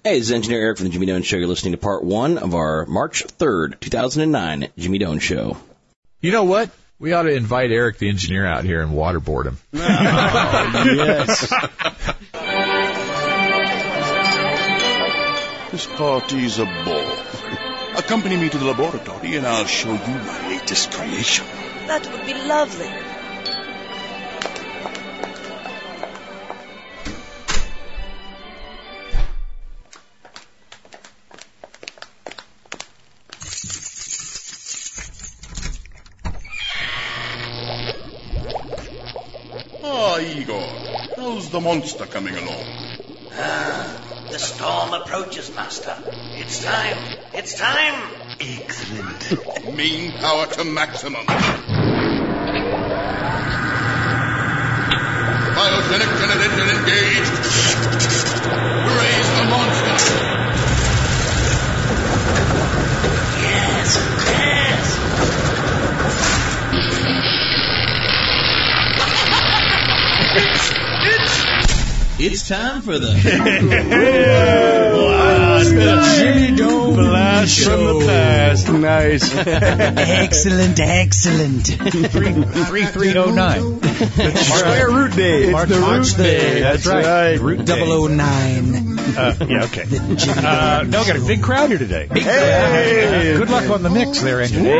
Hey, this is Engineer Eric from the Jimmy Doan Show. You're listening to part 1 of our March 3rd, 2009 Jimmy Doan Show. You know what? We ought to invite Eric the engineer out here and waterboard him. Oh, yes. This party's a ball. Accompany me to the laboratory and I'll show you my latest creation. That would be lovely. Ah, Igor, how's the monster coming along? The storm approaches, Master. It's time. It's time. Excellent. Main power to maximum. Biogenic generator engaged. Raise the monster. Yes. It's time for the Jimmy Doan blast from the past. Nice. Excellent. 3309. Square root day. It's the root day. That's right. Root 009. Yeah, okay. No, got a big crowd here today. Hey. Good luck on the mix there, engineer.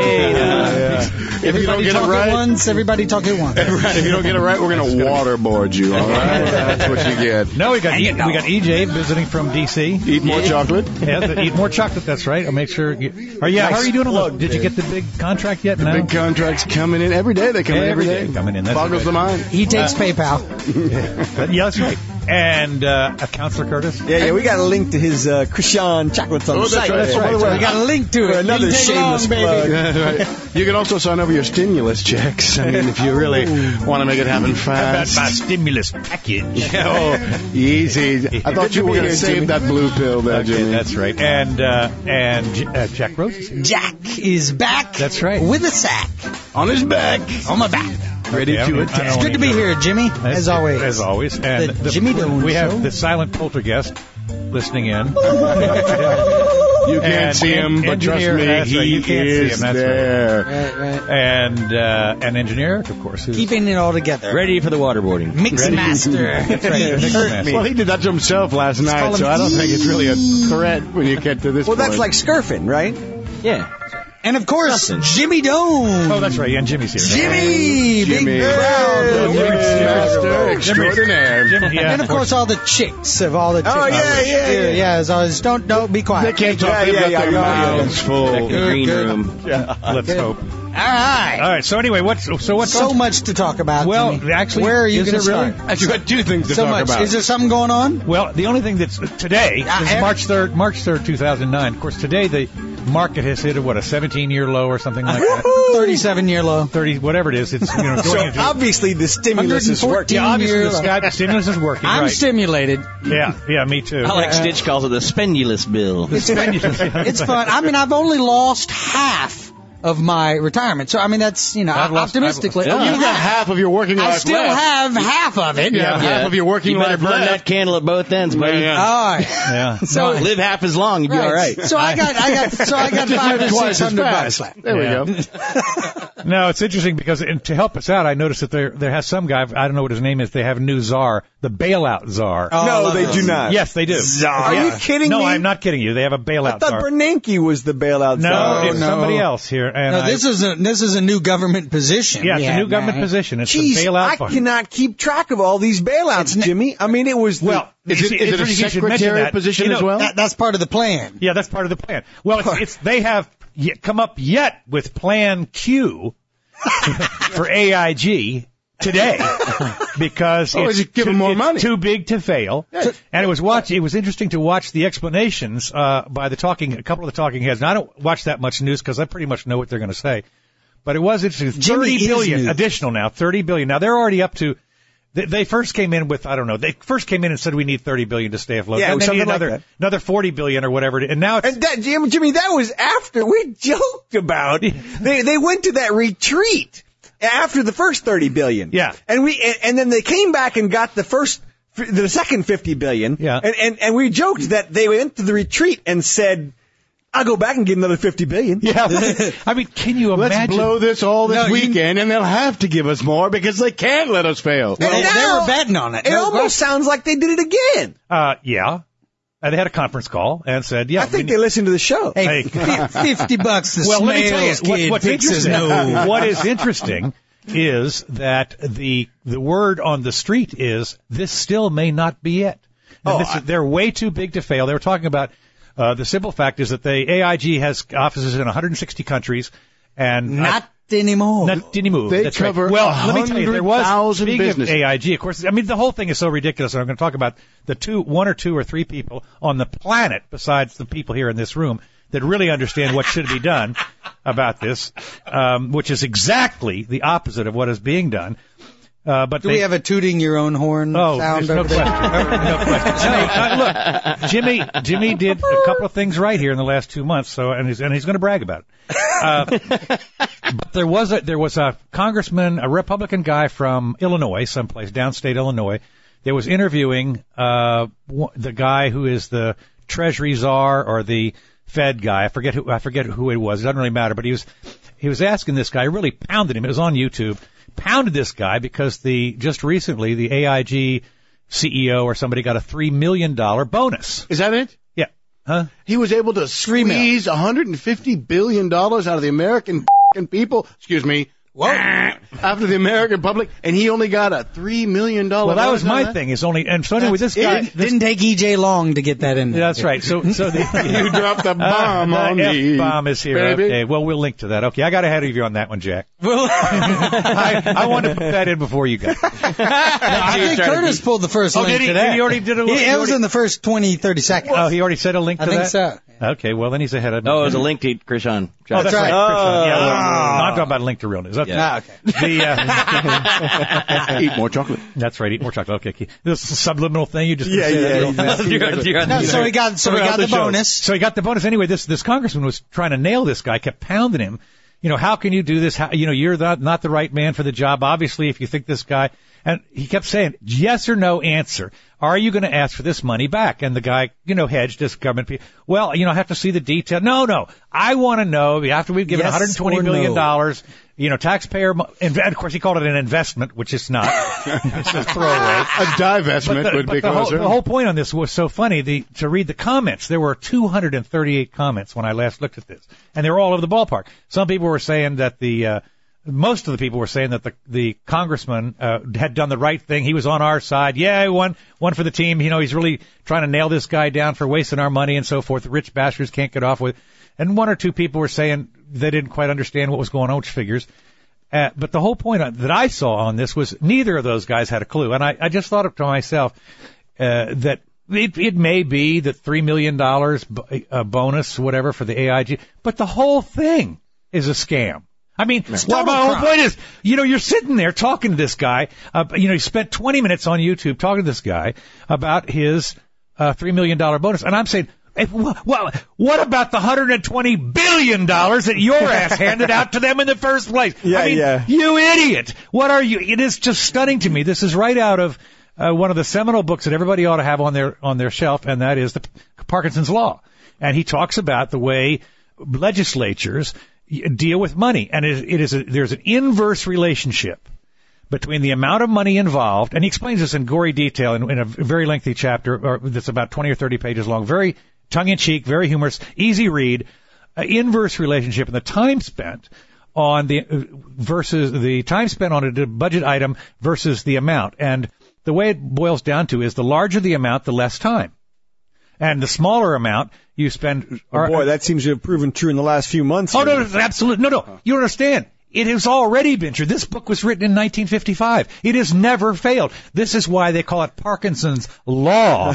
If you don't get it right, once, everybody talk at once. right. If you don't get it right, we're going to waterboard you. All right, that's what you get. No, we got EJ visiting from D.C. Eat more chocolate. Yeah, eat more chocolate. That's right. I'll make sure. How are you doing? Did you get the big contract yet? No. Big contracts coming in every day. They come in every day. Coming in. That's Boggles the mind. He takes PayPal. Yeah, that's right. And Counselor Curtis. Yeah, we got a link to his Krishan chocolates on the site. That's right. We got a link to it. Another shameless plug. Right. You can also sign over your stimulus checks. I mean, if you really want to make it happen fast. How about my stimulus package? Oh, easy. I thought you were going to save that blue pill there, Jimmy. That's right. And Jack Rose is here. Jack is back. That's right. With a sack. On his back. On my back. Ready to attack. It's good to be here, Jimmy, as always. As always. And The Jimmy Doan we Show. have the silent poltergeist listening in. You can't see him, but trust me, that's right, you can't see him, that's there. Right. And engineer, of course, who's Keeping it all together. ready for the waterboarding. Mix master. That's right. Well, he did that to himself last night, so I don't think it's really a threat when you get to this Well, point. that's like scurfing, right? Yeah. And of course, Jimmy Doan. Oh, that's right. Yeah, and Jimmy's here. Jimmy! Jimmy. Big crowd. Master extraordinaire. Jimmy, yeah, And of course, all the chicks of all the chicks. Oh, yeah. Yeah, as always, don't be quiet. They can't talk. They've got their mouths full. Back in the green room. Let's hope. All right. All right. So anyway, what's So much to talk about. Well, Jimmy. actually, where are you is going to it really? start? You've got two things to So talk much. about. Is there something going on? Well, the only thing that's today is March 3rd, 2009. Of course, today the market has hit a 17-year low or something like that. 37-year low. 30, whatever it is. It's going So into. obviously the stimulus is working. Yeah, obviously year the stimulus is working. I'm right. stimulated. Yeah, me too. I like Stitch calls it the spendulous bill. It's fun. I mean, I've only lost half of my retirement. So, I mean, that's, optimistically. You've got half of your working life I still left. have half of it. Yeah, half of your working You better life burn left. that candle at both ends, buddy. Yeah. All right. Yeah. So, Live half as long, you'll be all right. So I got Just $500 live or twice as $600 fast. left. There Yeah. we go. No, it's interesting because to help us out, I noticed that there has some guy, I don't know what his name is, they have a new czar, the bailout czar. No, they do not. Yes, they do. Are you kidding me? No, I'm not kidding you. They have a I bailout thought czar. Bernanke was the bailout No, czar. it's somebody else here. And No, this is a new government position. yeah, it's a new government position. It's Jeez, the bailout I fund. cannot keep track of all these bailouts, Jimmy. I mean, it was Well, Is it a secretary position as well? That's part of the plan. Yeah, that's part of the plan. Well, they have come up yet with Plan Q for AIG today because just give them more money. Too big to fail. And it was interesting to watch the explanations by a couple of the talking heads. And I don't watch that much news because I pretty much know what they're going to say. But it was interesting. Jimmy 30 billion is additional now. 30 billion. Now they're already up to. They first came in with, I don't know, they first came in and said we need 30 billion to stay afloat. Yeah, Then they something need like another 40 billion or whatever. And now it's. And that, Jimmy, that was after we joked about. They went to that retreat after the first $30 billion. Yeah. And then they came back and got the first the second $50 billion. Yeah. And we joked that they went to the retreat and said, I'll go back and get another $50 billion. Yeah. I mean, can you imagine? Let's blow this all this weekend, and they'll have to give us more because they can't let us fail. Well, they were betting on it. It almost sounds like they did it again. Yeah. They had a conference call and said, yeah. I think they listened to the show. Hey, $50 the well, let me tell you, kid what's fixes interesting, no. what is interesting is that the word on the street is this still may not be it. They're way too big to fail. They were talking about the simple fact is that the AIG has offices in 160 countries and not anymore. Not anymore. They That's cover right. Well, let me tell you, there was 100,000 speaking businesses. of AIG, of course. I mean, the whole thing is so ridiculous. And I'm going to talk about the one or two or three people on the planet, besides the people here in this room, that really understand what should be done about this, which is exactly the opposite of what is being done. But Do we have a tooting your own horn sound there's over there? no question. Look, Jimmy did a couple of things right here in the last 2 months, and he's going to brag about it. But there was a congressman, a Republican guy from Illinois, someplace downstate Illinois, that was interviewing the guy who is the Treasury czar or the Fed guy. I forget who it was. It doesn't really matter. But he was asking this guy. Really pounded him. It was on YouTube. Pounded this guy because just recently the AIG CEO or somebody got a $3 million bonus. Is that it? Yeah. Huh? He was able to squeeze $150 billion out of the American people. Excuse me. Whoa. After the American public, and he only got a $3 million. Well, that was my thing. Is only, and so anyway, this guy Didn't take EJ long to get that in there. That's right. So you dropped the bomb on me. F-bomb is here. Baby. Okay. Well, we'll link to that. Okay. I got ahead of you on that one, Jack. I wanted to put that in before you got. I think Curtis pulled the first link did he? to that. He already did it. It was in the first 20, 30 seconds. Oh, he already said a link to that? I think so. Okay, well, then he's ahead of me. No, it was a link to Krishan. Oh, that's right. right. Krishan. Yeah, well, I'm talking about a link to real news. Okay. Ah, okay. Eat more chocolate. That's right. Eat more chocolate. Okay. This is a subliminal thing. You just Yeah. So he got the bonus. So he got the bonus. Anyway, this congressman was trying to nail this guy, kept pounding him. You know, how can you do this? How, you're not the right man for the job. Obviously, if you think this guy, and he kept saying, yes or no answer. Are you going to ask for this money back? And the guy, hedged his government. Well, I have to see the detail. No. I want to know after we've given $120 million, taxpayer, and of course he called it an investment, which it's not. It's a throwaway. A divestment would be closer. The whole point on this was so funny. To read the comments, there were 238 comments when I last looked at this, and they were all over the ballpark. Some people were saying that most of the people were saying that the congressman had done the right thing. He was on our side. Yeah, one for the team. He's really trying to nail this guy down for wasting our money and so forth. The rich bastards can't get off with. And one or two people were saying they didn't quite understand what was going on, which figures. But the whole point that I saw on this was neither of those guys had a clue. And I just thought to myself that it may be the $3 million bonus, whatever, for the AIG, but the whole thing is a scam. I mean, my whole point is, you're sitting there talking to this guy. You spent 20 minutes on YouTube talking to this guy about his $3 million bonus. And I'm saying, well, what about the $120 billion that your ass handed out to them in the first place? You idiot. What are you? It is just stunning to me. This is right out of one of the seminal books that everybody ought to have on their shelf, and that is the Parkinson's Law. And he talks about the way legislatures deal with money, and there's an inverse relationship between the amount of money involved, and he explains this in gory detail in a very lengthy chapter that's about 20 or 30 pages long, very tongue-in-cheek, very humorous, easy read, inverse relationship in the time spent on the time spent on a budget item versus the amount. And the way it boils down to is the larger the amount, the less time. And the smaller amount you spend. Boy, that seems to have proven true in the last few months. Oh, no, absolutely. No. You don't understand. It has already been true. This book was written in 1955. It has never failed. This is why they call it Parkinson's Law.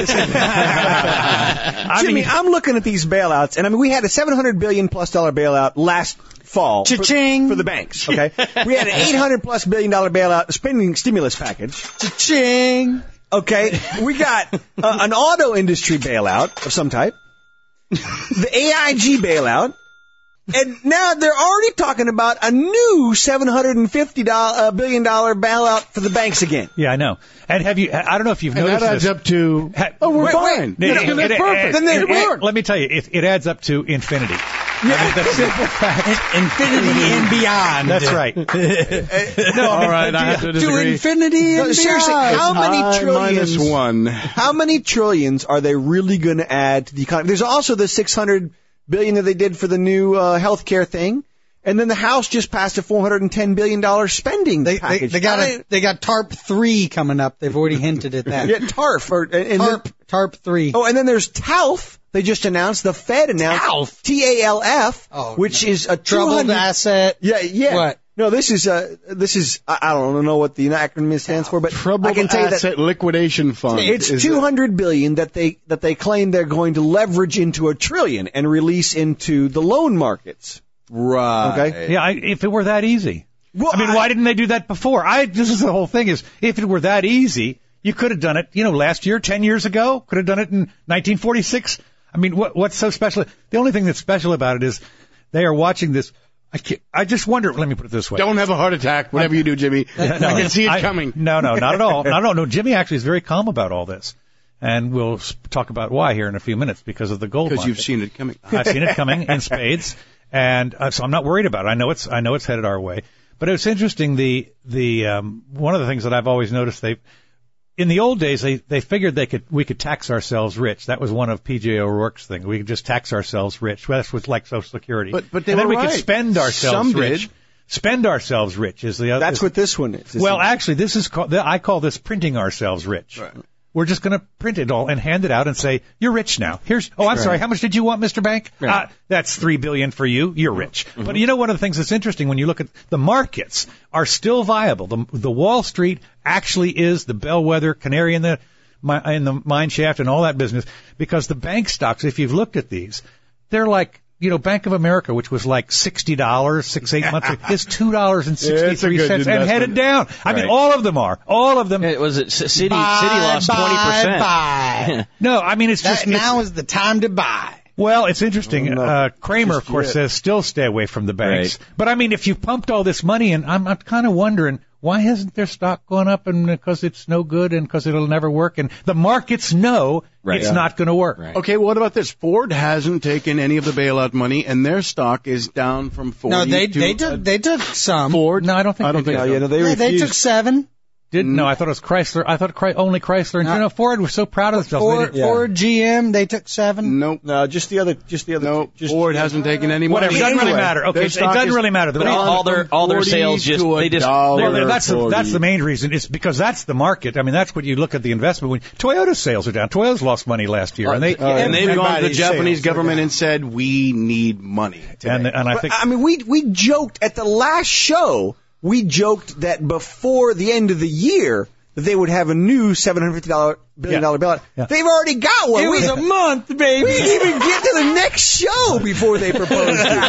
Jimmy, I'm looking at these bailouts, and we had a $700 billion plus bailout last fall Cha-ching. For the banks. Okay, we had an $800+ billion bailout spending stimulus package. Cha-ching. Okay, we got an auto industry bailout of some type, the AIG bailout, And now they're already talking about a new $750 billion bailout for the banks again. Yeah, I know. And I don't know if you've noticed that adds this. up to, we're fine. That's perfect. Then they work. Let me tell you, it adds up to infinity. I mean, the simple fact. Infinity and beyond. That's right. All right, I have to disagree. To infinity and Seriously, beyond. how many trillions? -1. How many trillions are they really going to add to the economy? There's also the $600 billion that they did for the new healthcare thing, and then the House just passed a $410 billion spending package. They got TARP 3 coming up. They've already hinted at that. Yeah, TARP. TARP 3. Oh, and then there's TALF. They just announced, the Fed announced TALF. TALF, Oh, which is a troubled asset. Yeah. What? No, this is I don't know what the acronym stands for, but Troubled I can tell you that Asset Liquidation Fund. it's $200 billion that they claim they're going to leverage into $1 trillion and release into the loan markets. Right. Okay. Yeah, if it were that easy. Well, I mean, why didn't they do that before? This is the whole thing is, if it were that easy, you could have done it, last year, 10 years ago, could have done it in 1946. I mean, what's so special? The only thing that's special about it is they are watching this. I just wonder, let me put it this way. Don't have a heart attack, whatever you do, Jimmy. I can see it coming. No, not at all. Not at all. No, Jimmy actually is very calm about all this. And we'll talk about why here in a few minutes because of the gold market. Because you've seen it coming. I've seen it coming in spades. And so I'm not worried about it. I know it's headed our way. But it's interesting, the one of the things that I've always noticed, in the old days, they figured we could tax ourselves rich. That was one of P.J. O'Rourke's thing. We could just tax ourselves rich. Well, that's like Social Security. But and then we could spend ourselves Some rich. did. Spend ourselves rich is the other. That's what this one is. Well, actually, this is I call this printing ourselves rich. Right. We're just going to print it all and hand it out and say, you're rich now. I'm sorry, how much did you want, Mr. Bank? Right. That's $3 billion for you. You're rich. Mm-hmm. But one of the things that's interesting when you look at the markets are still viable. The Wall Street actually is the bellwether, canary in the mine shaft and all that business, because the bank stocks, if you've looked at these, they're like, Bank of America, which was like $60 6-8 months ago, is $2.63 and headed down. I mean, all of them are. All of them. Citi lost 20%. Buy. No, I mean, it's just now is the time to buy. Well, it's interesting. Kramer, of course, says still stay away from the banks. Right. But I mean, if you pumped all this money in, I'm kind of wondering, why hasn't their stock gone up? And because it's no good and because it'll never work. And the markets know it's not going to work. Right. Okay, what about this? Ford hasn't taken any of the bailout money, and their stock is down from 40 No, they to... took some. Ford? No, I don't think they did. No, they refused. They took 7. No, I thought it was Chrysler. I thought only Chrysler. And Ford was so proud of themselves. Ford, GM, they took 7. Nope. No, just the other. No, Ford hasn't taken any money. Whatever. It doesn't really matter. Okay, it doesn't really matter. But all their sales that's the main reason. It's because that's the market. I mean, that's what you look at the investment. When Toyota's sales are down. Toyota's lost money last year, and they've gone to the Japanese government and said, we need money. And I think. I mean, we joked at the last show. We joked that before the end of the year that they would have a new $750 billion bailout. Yeah. They've already got one. It was a month, baby. We didn't even get to the next show before they proposed it.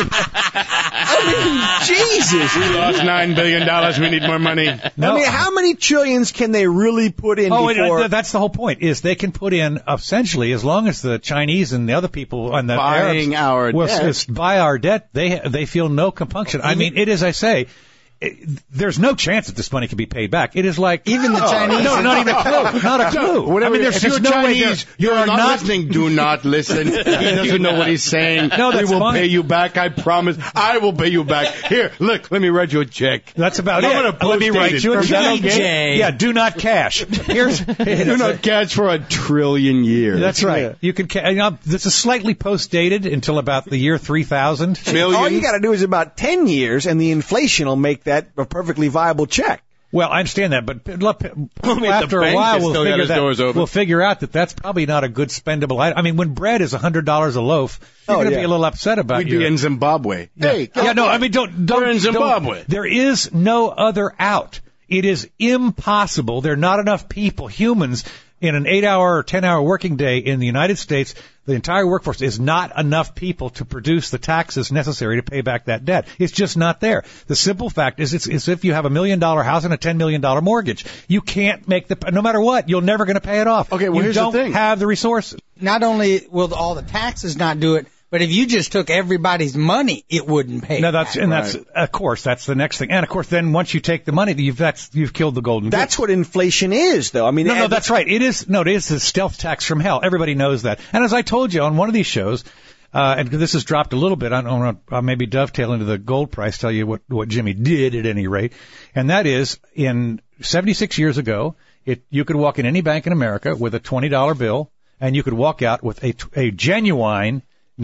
I mean, Jesus. We lost $9 billion. We need more money. No. I mean, how many trillions can they really put in before? That's the whole point, is they can put in, essentially, as long as the Chinese and the other people and the Buying Arabs our debt. buy our debt, they feel no compunction. I mean, it is, I say, there's no chance that this money can be paid back. It is like even the Chinese. No, not even a clue. Not a clue. I mean, there's if you're no Chinese, way you're not listening. Do not listen. He doesn't know what he's saying. No, that's we will fine. pay you back. I promise. I will pay you back. Here, look. Let me write you a check. That's about I'm it. gonna Let me write you a Is that check. okay? Yeah, do not cash. Do not catch for 1 trillion years. That's right. Yeah. You can. This is slightly post-dated until about the year 3000. All you got to do is about 10 years, and the inflation will make that a perfectly viable check. Well, I understand that, but after a while we'll figure out that that's probably not a good spendable item. I mean, when bread is $100 a loaf, you're going to be a little upset about it. We'd be in Zimbabwe. Yeah. Hey, I mean, don't. We're in Zimbabwe. There is no other out. It is impossible. There are not enough people, humans, in an 8-hour or 10-hour working day in the United States. The entire workforce is not enough people to produce the taxes necessary to pay back that debt. It's just not there. The simple fact is it's if you have $1 million house and a $10 million mortgage. You can't make no matter what, you're never going to pay it off. Okay, well, you here's don't the thing. have the resources. Not only will all the taxes not do it, But if you just took everybody's money, it wouldn't pay. No, that's of course that's the next thing. And of course, then once you take the money, you've killed the golden goose. That's what inflation is, though. I mean, no, that's right. It is the stealth tax from hell. Everybody knows that. And as I told you on one of these shows, and this has dropped a little bit, I don't want to maybe dovetail into the gold price. Tell you what Jimmy did at any rate, and that is in 76 years ago, you could walk in any bank in America with a $20 bill, and you could walk out with a genuine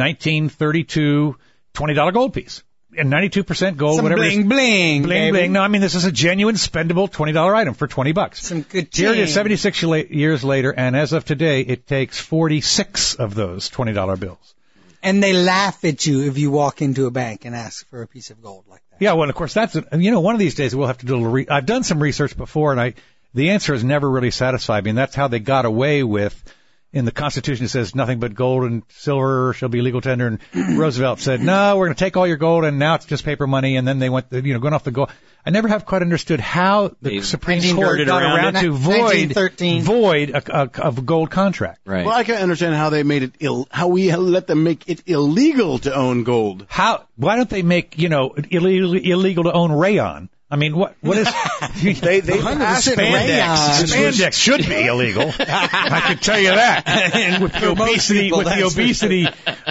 1932 $20 gold piece. And 92% gold, some whatever. Bling, bling, bling, bling. No, I mean, this is a genuine spendable $20 item for $20. Some good Here it is 76 years later, and as of today, it takes 46 of those $20 bills. And they laugh at you if you walk into a bank and ask for a piece of gold like that. Yeah, well, of course, one of these days we'll have to do a little I've done some research before, and the answer has never really satisfied me, and that's how they got away with. In the Constitution, it says nothing but gold and silver shall be legal tender. And Roosevelt said, no, we're going to take all your gold, and now it's just paper money. And then they went, going off the gold. I never have quite understood how the Supreme Court got around to void a gold contract. Right. Well, I can't understand how they made it how we let them make it illegal to own gold. Why don't they make illegal to own rayon? I mean, what is they passed spandex should be illegal. I can tell you that. And with the obesity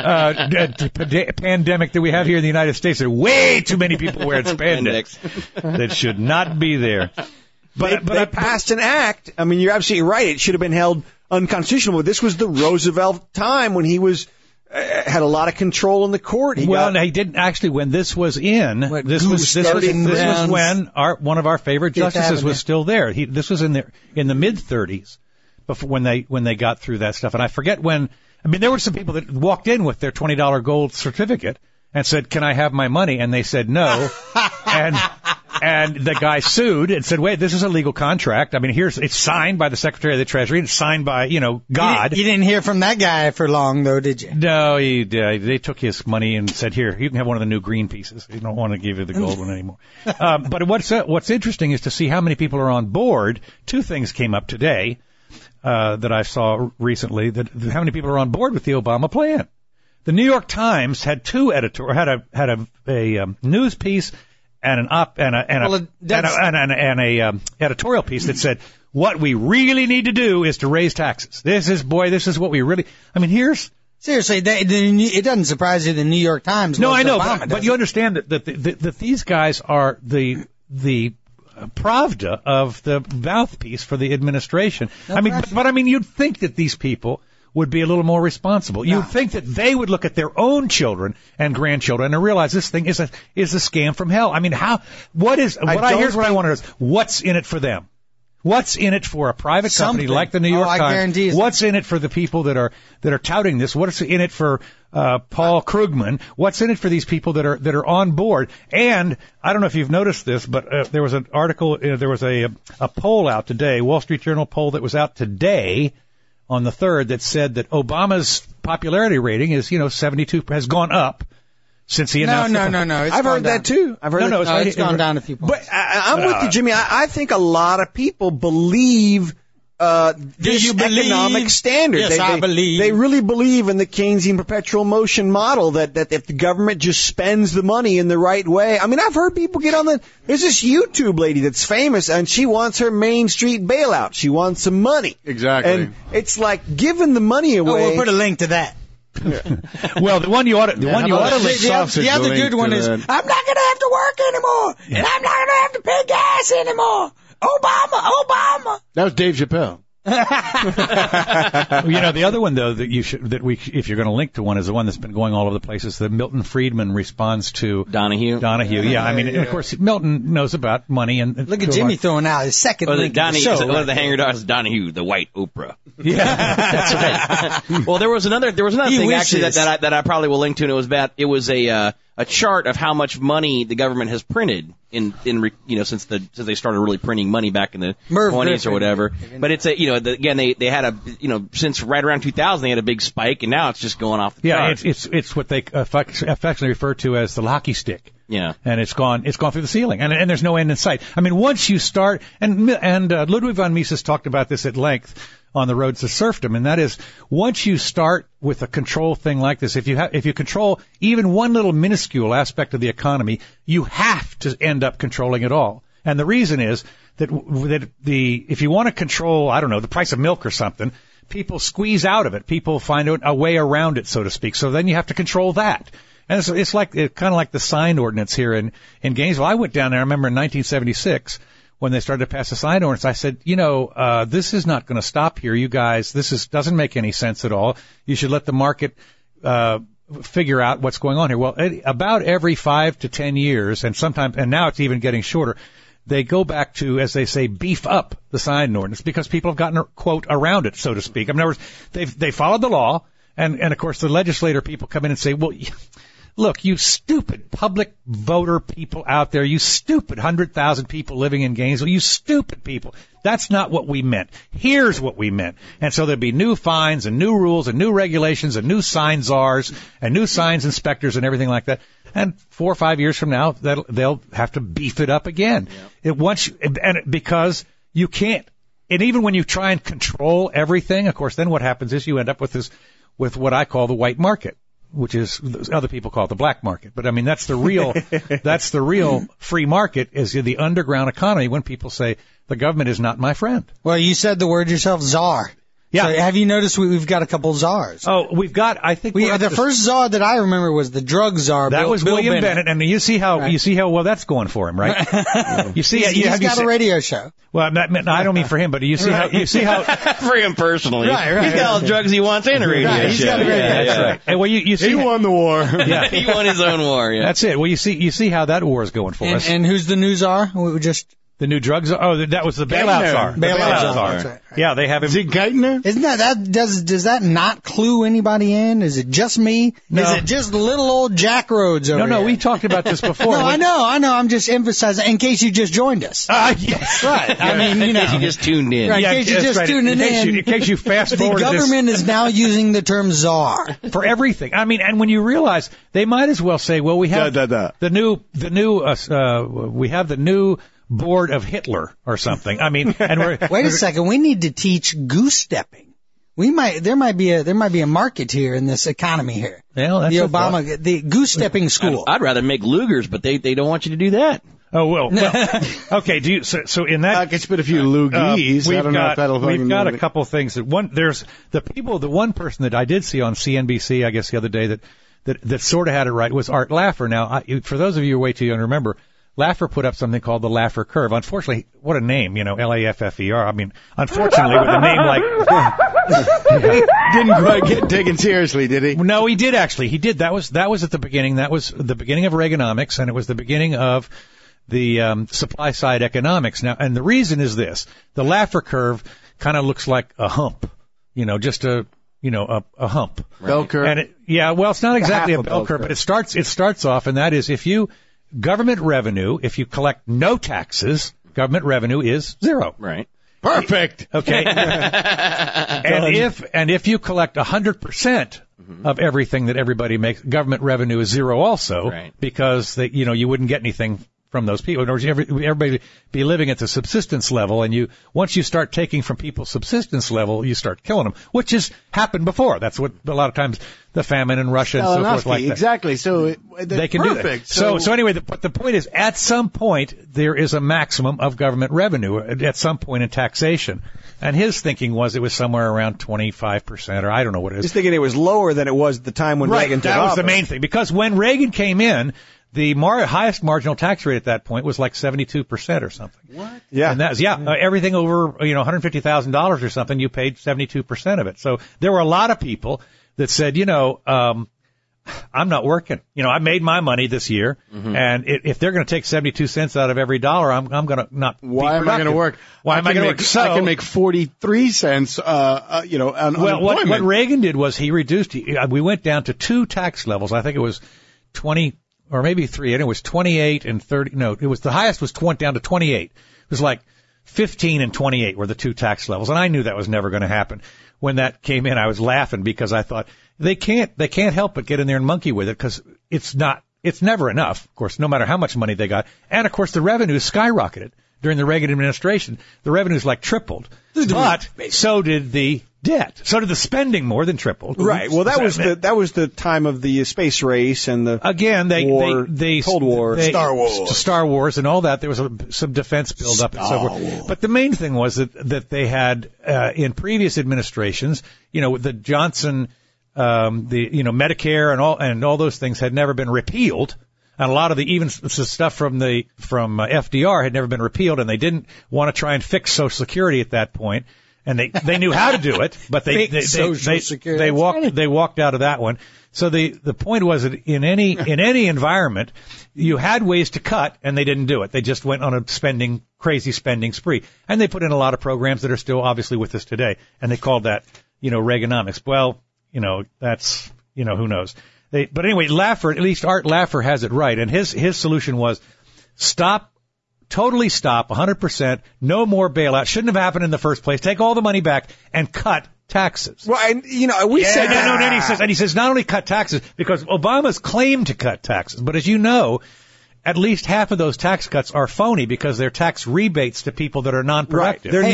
pandemic that we have here in the United States, there are way too many people wearing spandex that should not be there. But they passed an act. I mean, you're absolutely right. It should have been held unconstitutional. But this was the Roosevelt time when he was had a lot of control in the court. He didn't actually. When this was in, this was when one of our favorite justices was still there. This was in the mid-30s, before when they got through that stuff. And I forget when. I mean, there were some people that walked in with their $20 gold certificate and said, "Can I have my money?" And they said no. And the guy sued and said, wait, this is a legal contract. I mean, it's signed by the Secretary of the Treasury. It's signed by, God. You didn't hear from that guy for long, though, did you? No, they took his money and said, here, you can have one of the new green pieces. We don't want to give you the gold one anymore. But what's interesting is to see how many people are on board. Two things came up today that I saw recently, that how many people are on board with the Obama plan. The New York Times had had a news piece and an editorial piece that said, what we really need to do is to raise taxes. This is what we really, I mean, seriously, it doesn't surprise you the New York Times. No, I know, but you understand that these guys are the Pravda of the mouthpiece for the administration. But you'd think that these people would be a little more responsible. You'd think that they would look at their own children and grandchildren and realize this thing is a scam from hell. I mean, here's what I want to know is, what's in it for them? What's in it for a private company like the New York Times? What's in it for the people that are touting this? What's in it for Paul Krugman? What's in it for these people that are on board? And I don't know if you've noticed this, but there was an article, there was a poll out today, Wall Street Journal poll that was out today on the 3rd that said that Obama's popularity rating is 72 has gone up since he announced. No. I've heard that too. It's gone down a few points. But I'm with you, Jimmy. I think a lot of people believe this economic standard. Yes, I believe. They really believe in the Keynesian perpetual motion model that if the government just spends the money in the right way. I mean, I've heard people get on there's this YouTube lady that's famous, and she wants her Main Street bailout. She wants some money. Exactly. And it's like giving the money away. We'll put a link to that. Well, the one you ought to link. The other good one is, I'm not going to have to work anymore, and I'm not going to have to pay gas anymore. Obama. That was Dave Chappelle. The other one though if you're going to link to one is the one that's been going all over the places. The Milton Friedman response to Donahue. Yeah. I mean, and of course, Milton knows about money and look at Jimmy throwing out his second link. One of the hanger dogs is Donahue, the white Oprah. Yeah, that's right. Well, there was another thing actually that I probably will link to, and it was a chart of how much money the government has printed since they started really printing money back in the 20s or whatever. But it's they had since right around 2000 they had a big spike, and now it's just going off the chart. It's what they affectionately refer to as the hockey stick. Yeah. And it's gone through the ceiling, and there's no end in sight. I mean, once you start, and Ludwig von Mises talked about this at length on the roads to serfdom, and that is once you start with a control thing like this, if you control even one little minuscule aspect of the economy, you have to end up controlling it all. And the reason is that if you want to control, I don't know, the price of milk or something, people squeeze out of it. People find a way around it, so to speak. So then you have to control that. And it's like kind of like the sign ordinance here in Gainesville. I went down there, I remember in 1976, when they started to pass the sign ordinance. I said, this is not going to stop here, you guys. Doesn't make any sense at all. You should let the market figure out what's going on here. Well, about every 5 to 10 years, and now it's even getting shorter, they go back to, as they say, beef up the sign ordinance because people have gotten, quote, around it, so to speak. In other words, they followed the law, and of course the legislator people come in and say, well, look, you stupid public voter people out there, you stupid 100,000 people living in Gainesville, you stupid people. That's not what we meant. Here's what we meant. And so there'll be new fines and new rules and new regulations and new sign czars and new signs inspectors and everything like that. And 4 or 5 years from now, they'll have to beef it up again. Because you can't. And even when you try and control everything, of course, then what happens is you end up with what I call the white market, which is other people call it the black market. But I mean, that's the real free market, is the underground economy when people say the government is not my friend. Well, you said the word yourself, czar. Yeah. So have you noticed we've got a couple czars? Oh, we've got, I think the first czar that I remember was the drug czar. That was Bill William Bennett, and you see how well that's going for him, right? You see, he's got a radio show. Well, I don't mean for him, but you see how for him personally. Right. He's got all the drugs he wants and a radio show. He's got a radio show. That's right. And well, you see He won the war. Yeah. He won his own war. Yeah. That's it. Well, you see how that war is going for us. And who's the new czar? The new drugs. Oh, that was the bailout czar. Bailout czar. That's right. Yeah, they have him. Is it Geithner? Isn't does that not clue anybody in? Is it just me? No. Is it just little old Jack Rhodes over No, here? we talked about this before. No, I know. I'm just emphasizing in case you just joined us. Yes. Right. I mean, In case you just tuned in. Right, in case you're just tuning in. In case you fast forward the government is now using the term czar for everything. I mean, and when you realize they might as well say, well, we have the new board of Hitler or something. I mean, and wait a second. We need to teach goose stepping. There might be a market here in this economy here. Well, that's the goose stepping school. I'd rather make Lugers, but they don't want you to do that. Oh well. Okay. So in that, I could spit a few loogies. We've got a couple things. There's the one person that I did see on CNBC, I guess the other day that sort of had it right was Art Laffer. Now, for those of you who are way too young to remember, Laffer put up something called the Laffer curve. Unfortunately, what a name, Laffer. I mean, unfortunately, with a name like didn't quite get taken seriously, did he? No, he did actually. He did. That was at the beginning. That was the beginning of Reaganomics, and it was the beginning of the supply side economics. Now, and the reason is this: the Laffer curve kind of looks like a hump, just a hump. Bell curve. And it's not exactly a bell curve, but it starts off, and that is government revenue, if you collect no taxes, government revenue is zero. Right. Perfect. Okay. and if you collect 100% of everything that everybody makes, government revenue is zero also, right, because you wouldn't get anything from those people. In other words, everybody be living at the subsistence level, and once you start taking from people's subsistence level, you start killing them, which has happened before. That's what a lot of times the famine in Russia and so forth like that. Exactly. So they can perfect. do that. So anyway, but the point is, at some point there is a maximum of government revenue at some point in taxation, and his thinking was it was somewhere around 25%, or I don't know what it is. He's thinking it was lower than it was at the time when Reagan took office. That was the main thing, because when Reagan came in, the highest marginal tax rate at that point was like 72% or something. What? Yeah. And that's, everything over, $150,000 or something, you paid 72% of it. So there were a lot of people that said, I'm not working. I made my money this year, and if they're going to take 72 cents out of every dollar, I'm going to not be Why am I going to work? Why am I going to work? So, I can make 43 cents, on unemployment. What Reagan did was he reduced, we went down to 2 tax levels. I think it was 20, or maybe 3, and it was 28 and 30. No, the highest went down to 28. It was like 15 and 28 were the 2 tax levels, and I knew that was never going to happen. When that came in, I was laughing because I thought they can't help but get in there and monkey with it, because it's never enough, of course, no matter how much money they got. And of course the revenue skyrocketed during the Reagan administration. The revenues like tripled, but so did the debt. So did the spending more than tripled. Right. Well, that was the time of the space race and the Cold War, Star Wars, and all that. There was some defense buildup and so forth. But the main thing was that they had in previous administrations, the Johnson, Medicare and all those things had never been repealed. And a lot of the stuff from FDR had never been repealed, and they didn't want to try and fix Social Security at that point. And they knew how to do it, but they walked out of that one. So the point was that in any environment, you had ways to cut, and they didn't do it. They just went on a crazy spending spree, and they put in a lot of programs that are still obviously with us today, and they called that Reaganomics. Well, that's who knows. But anyway, Laffer, at least Art Laffer has it right, and his solution was totally stop, 100%, no more bailout. Shouldn't have happened in the first place. Take all the money back and cut taxes. Well, and we said that. And he says not only cut taxes, because Obama's claimed to cut taxes, but as you know, at least half of those tax cuts are phony because they're tax rebates to people that are non-productive. Right.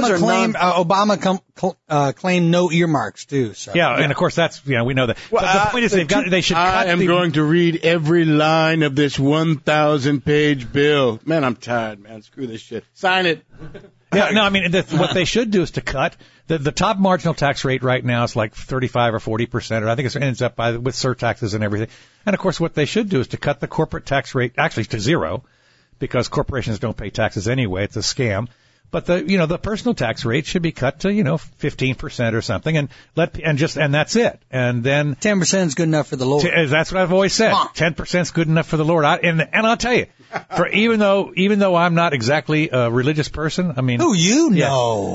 Obama claimed no earmarks too. So. Yeah, and of course that's we know that. Well, but the point is they should cut. I am going to read every line of this 1,000-page bill. Man, I'm tired, man. Screw this shit. Sign it. Yeah, no, I mean what they should do is to cut the top marginal tax rate right now is like 35 or 40%, or I think it ends up with surtaxes and everything. And of course, what they should do is to cut the corporate tax rate actually to zero, because corporations don't pay taxes anyway. It's a scam. But the personal tax rate should be cut to 15% or something, and that's it. And then 10% is good enough for the Lord. That's what I've always said. 10% is good enough for the Lord. And I'll tell you, even though I'm not exactly a religious person, I mean, who I didn't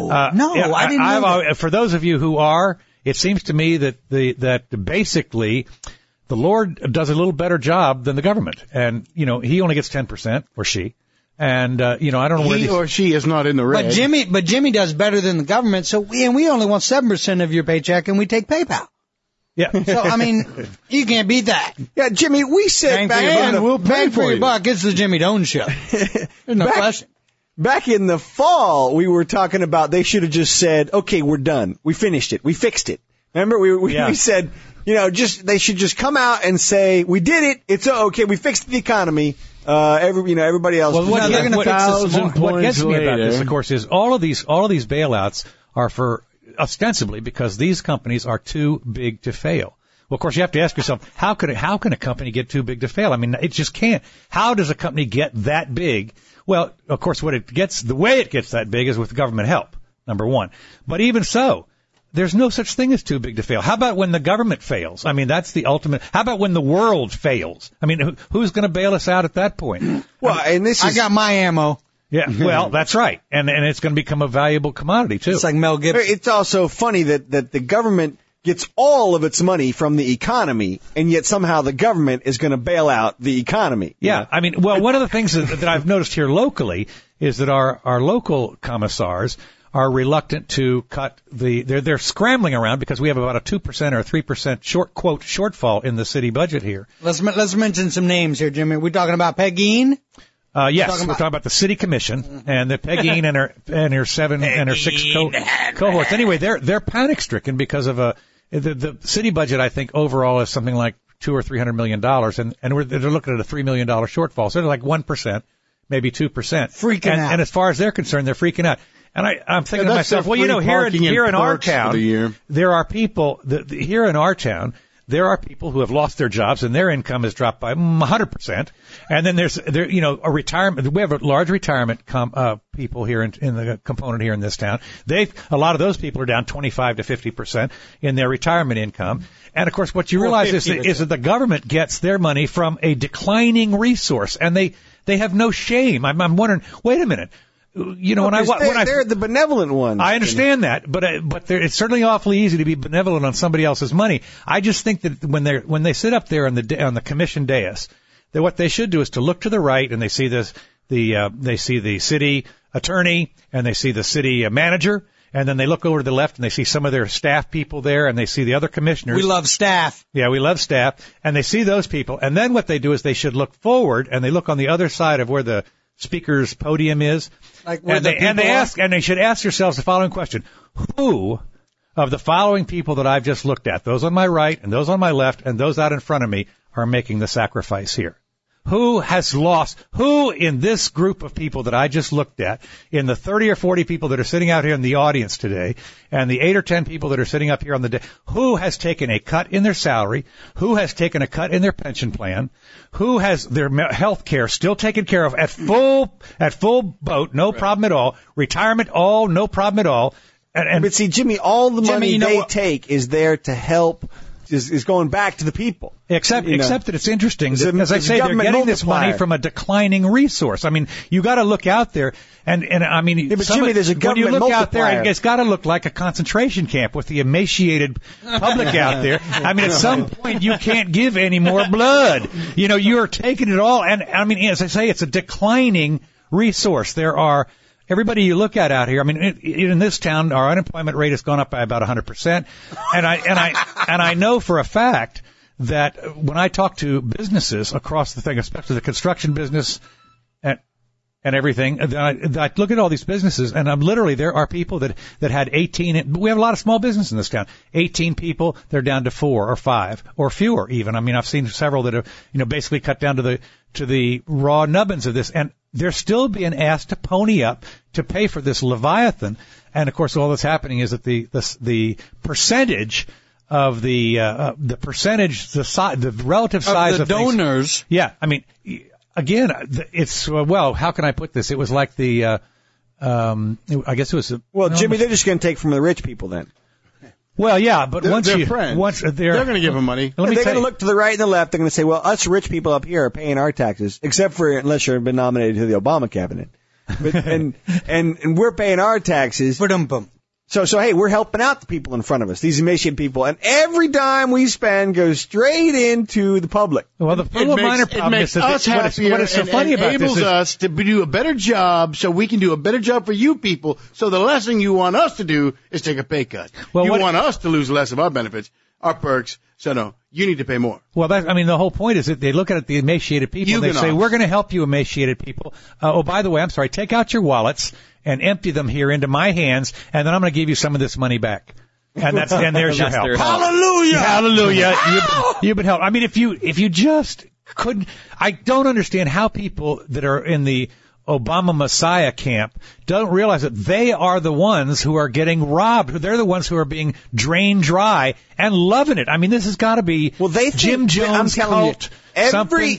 know that. For those of you who are, it seems to me that basically the Lord does a little better job than the government, and he only gets 10%, or she. And, I don't know where he or she is not in the red. But Jimmy does better than the government, so we only want 7% of your paycheck, and we take PayPal. Yeah. So, I mean, you can't beat that. Yeah, Jimmy, we said we'll pay for your buck. It's the Jimmy Doan Show. There's no question. Back in the fall, we were talking about they should have just said, okay, we're done. We finished it. We fixed it. Remember, we said, they should just come out and say, we did it. It's okay. We fixed the economy. Everybody else. Well, what gets me about this, of course, is all of these bailouts are for ostensibly because these companies are too big to fail. Well, of course, you have to ask yourself, how can a company get too big to fail? I mean, it just can't. How does a company get that big? Well, of course, the way it gets that big is with government help, number one. But even so, there's no such thing as too big to fail. How about when the government fails? I mean, that's the ultimate. How about when the world fails? I mean, who's going to bail us out at that point? Well, I got my ammo. Yeah, well, that's right. And it's going to become a valuable commodity, too. It's like Mel Gibson. It's also funny that the government gets all of its money from the economy, and yet somehow the government is going to bail out the economy. Yeah, I mean, well, one of the things that I've noticed here locally is that our local commissars are reluctant to cut they're scrambling around because we have about a 2% or a 3% shortfall in the city budget here. Let's mention some names here, Jimmy. Are we talking about Pegeen? Yes, we're talking about the city commission and the Pegeen and her 6 cohorts. Anyway, they're panic stricken because of the city budget. I think overall is something like $200 or $300 million, and they're looking at a $3 million shortfall. So they're like 1%, maybe 2%, freaking out. And as far as they're concerned, they're freaking out. And I'm thinking to myself, well, here in our town, there are people here in our town. There are people who have lost their jobs and their income has dropped by 100%. And then there's a retirement. We have a large retirement people here in the component here in this town. A lot of those people are down 25 to 50% in their retirement income. And of course, what you realize is that the government gets their money from a declining resource, and they have no shame. I'm wondering, wait a minute. They're the benevolent ones. I understand that, but it's certainly awfully easy to be benevolent on somebody else's money. I just think that when they sit up there on the commission dais, that what they should do is to look to the right, and they see they see the city attorney and they see the city manager, and then they look over to the left and they see some of their staff people there, and they see the other commissioners. We love staff. Yeah, we love staff, and they see those people, and then what they do is they should look forward and they look on the other side of where the speaker's podium is. Like and they should ask yourselves the following question. Who of the following people that I've just looked at, those on my right and those on my left and those out in front of me, are making the sacrifice here? Who has lost? Who in this group of people that I just looked at, in the 30 or 40 people that are sitting out here in the audience today, and the 8 or 10 people that are sitting up here on the day, who has taken a cut in their salary? Who has taken a cut in their pension plan? Who has their health care still taken care of at full boat, no problem at all? Retirement, all, no problem at all. But see, Jimmy, all the money they take is there to help. Is going back to the people. Except that it's interesting. As I say, they're getting this money from a declining resource. I mean, you got to look out there, and I mean, but Jimmy, there's a government when you look out multiplier. there, it's got to look like a concentration camp with the emaciated public out there. I mean, at some point, you can't give any more blood. You know, you're taking it all, and I mean, as I say, it's a declining resource. There are. Everybody you look at out here, I mean, in this town, our unemployment rate has gone up by about 100%. And I know for a fact that when I talk to businesses across the thing, especially the construction business and everything, I look at all these businesses, and there are people that had 18. We have a lot of small business in this town. 18 people, they're down to 4 or 5 or fewer even. I mean, I've seen several that have, basically cut down to the raw nubbins of this, and they're still being asked to pony up to pay for this Leviathan. And of course, all that's happening is that the percentage of the relative size of donors. Yeah, I mean, again, it's how can I put this? It was like I guess it was. Jimmy, they're just going to take from the rich people then. Well, yeah, but they're once they're going to give them money. They're going to look to the right and the left. They're going to say, well, us rich people up here are paying our taxes, except for unless you've been nominated to the Obama cabinet. But, and we're paying our taxes. So hey, we're helping out the people in front of us, these emaciated people, and every dime we spend goes straight into the public. Well, the minor problem is that what is so funny about this enables us to do a better job, so we can do a better job for you people. So the last thing you want us to do is take a pay cut. You want us to lose less of our benefits, our perks. So no, you need to pay more. Well, the whole point is that they look at the emaciated people and they say, we're going to help you emaciated people. By the way, I'm sorry, take out your wallets and empty them here into my hands, and then I'm going to give you some of this money back. And there's your help. Hallelujah! Hallelujah! You've been helped. I mean, if you just couldn't, I don't understand how people that are in the Obama Messiah camp don't realize that they are the ones who are getting robbed. They're the ones who are being drained dry and loving it. I mean, this has got to be Jim Jones cult. Every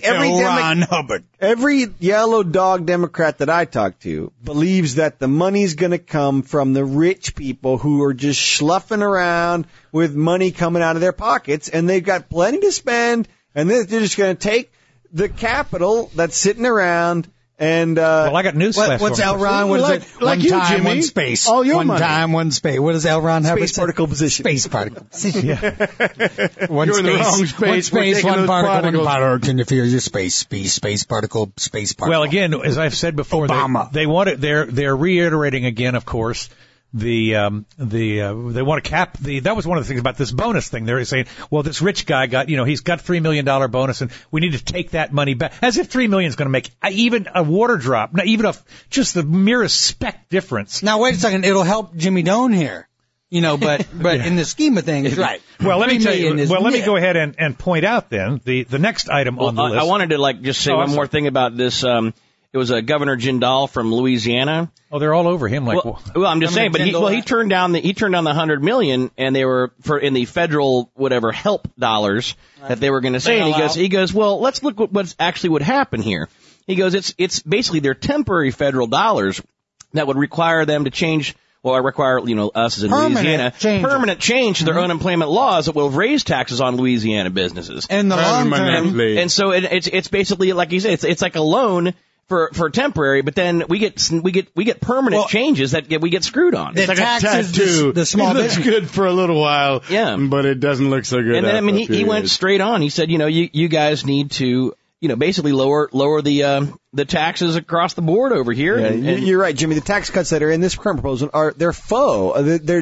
yellow dog Democrat that I talk to believes that the money's going to come from the rich people who are just schluffing around with money coming out of their pockets, and they've got plenty to spend, and they're just going to take the capital that's sitting around. And I got news flash. What's L. Ron? What is it? One time, one space. All your money. One time, one space. What does L. Ron have? Space particle position. Space particle position. Yeah. You're in the wrong space. One particle. One particle. Interfere your space particle. Space particle. Well, again, as I've said before, they want it. They're reiterating again, of course. They want to cap that was one of the things about this bonus thing. They're saying, well, this rich guy he's got $3 million bonus, and we need to take that money back. As if $3 million is going to make even a water drop, not even just the merest speck difference. Now, wait a second. It'll help Jimmy Doan here. But in the scheme of things, right. Well, let me tell you. Let me go ahead and point out then the next item on the list. I wanted to just say one more thing about this. It was Governor Jindal from Louisiana. Oh, they're all over him. Well, I'm just saying, but he turned down the $100 million, and they were in the federal help dollars that they were going to say. And he goes, well, let's look what actually would happen here. He goes, it's basically their temporary federal dollars that would require them to change. Well, I require, us as in Louisiana, permanent change to their unemployment laws that will raise taxes on Louisiana businesses. And the long term. And so it's basically, like you said, it's like a loan for temporary, but then we get permanent changes that we get screwed on. It's like a tattoo. The small it looks good for a little while, but it doesn't look so good. And then he went straight on. He said, you guys need to basically lower the the taxes across the board over here. Yeah, and you're right, Jimmy. The tax cuts that are in this current proposal they're faux. They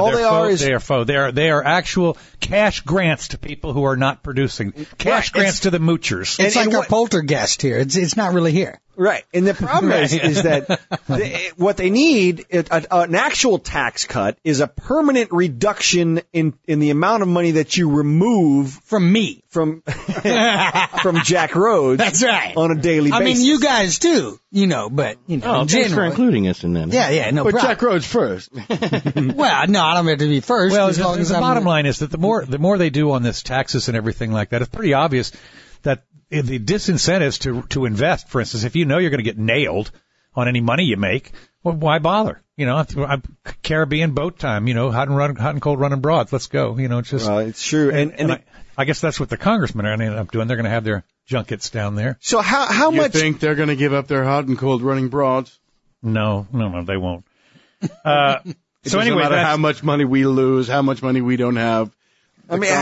are actual cash grants to people who are not producing. Cash grants to the moochers. It's like a poltergeist here. It's not really here. Right. And the problem is that what they need, an actual tax cut, is a permanent reduction in the amount of money that you remove from me. From Jack Rhodes. That's right. On a daily basis. I mean, you guys too, but, Oh, thanks for including us in that. Yeah, no problem. But Jack Rhodes first. Well, no, I don't have to be first. Well, the bottom line is that the more they do on this taxes and everything like that, it's pretty obvious that the disincentives to invest, for instance, if you know you're going to get nailed on any money you make, well, why bother? Caribbean boat time, hot and cold running broads. Let's go. It's just. Well, it's true. And I guess that's what the congressmen are going to end up doing. They're going to have their junkets down there. So how much? You think they're going to give up their hot and cold running broads? No, they won't. So anyway, no matter how much money we lose, how much money we don't have. I mean,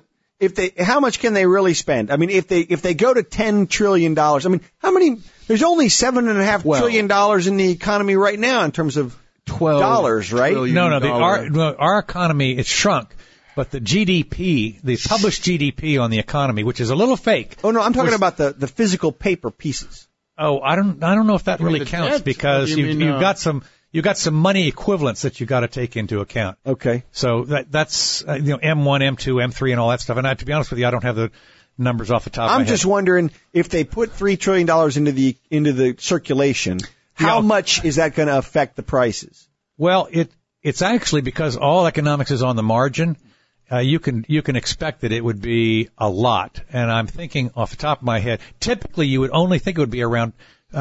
how much can they really spend? I mean, if they go to $10 trillion, I mean, there's only $7.5 trillion in the economy right now in terms of $12, right? No, our economy, it's shrunk. But the GDP, the published GDP on the economy, which is a little fake. Oh no, I'm talking about the physical paper pieces. Oh, I don't know if that really counts because you've got some money equivalents that you got to take into account. Okay. So that's M1, M2, M3, and all that stuff. And to be honest with you, I don't have the numbers off the top of my head. I'm just wondering if they put $3 trillion into the circulation, how much is that going to affect the prices? Well, it's actually because all economics is on the margin. You can expect that it would be a lot. And I'm thinking off the top of my head, typically you would only think it would be around